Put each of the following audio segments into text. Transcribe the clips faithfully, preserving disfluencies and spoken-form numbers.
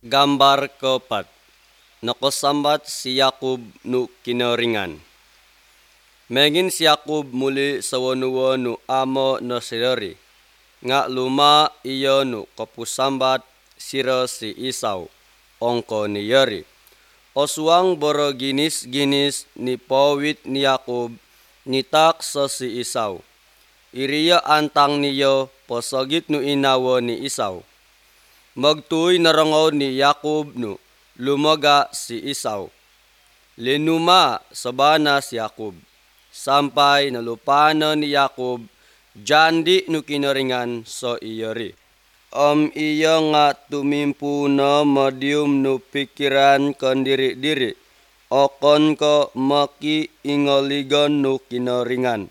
Gambar keempat. Nakasambat si Yakub nu kinaringan. Mengin si Yakub muli sawanuwa nu amo na sidari. Nga luma iyo nu kapusambat sira si Isaw, ongko ni Yeri. Osuang boro ginis-ginis ni pawit ni Yakub nitak sa si Isaw. Iriya antang niyo posagit nu inawa ni Isaw. Magtuy narangaw ni Yakub no lumaga si Isaw. Linuma sabana si Yakub. Sampay nalupana ni Yakub jandi no kinaringan sa iyari. Am iya nga tumimpu na medium no pikiran kan diri-diri. Okon ko maki ingaligan no kinaringan.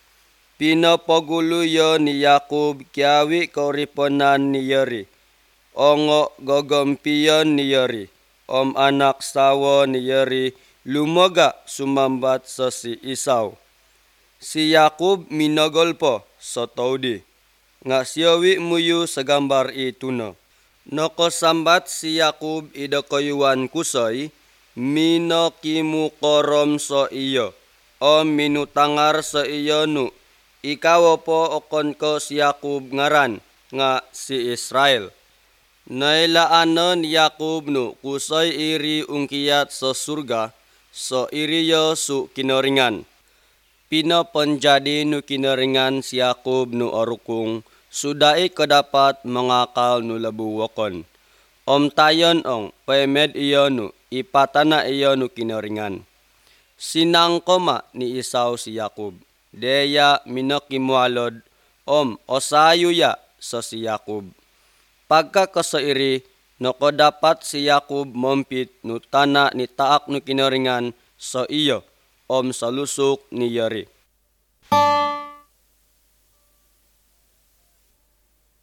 Pinapaguluyo ni Yakub kiawi kauripanan ni Yeri. Ongo gagampiyan ni Yeri. Om anak sawa ni Yeri lumaga sumambat sa si Isaw. Si Yakub minagol po sa taudi. Nga siyawi muyu sa gambar ito na. Nakasambat si Yakub idakayuan kusay, minakimukorom sa iyo. O minutangar sa iyo no. Ikaw po okon ko si Yakub ngaran nga si Israel. Nailaanan Yakub no kusay iri ungkiyat sa surga sa iriyo su kinaringan. Pinapanjadi no kinaringan si Yakub no arukong sudai kadapat mangakal no labuwakon. Om tayon ong paemed iyo no ipatana iyo no kinaringan. Sinangkoma ni Isaw si Yakub. Deya minakimualod om osayuya sa si Yakub. Pagkakasairi, no dapat si Yakub mampit no tana ni taak no kinaringan sa iyo, om sa lusok ni Yeri.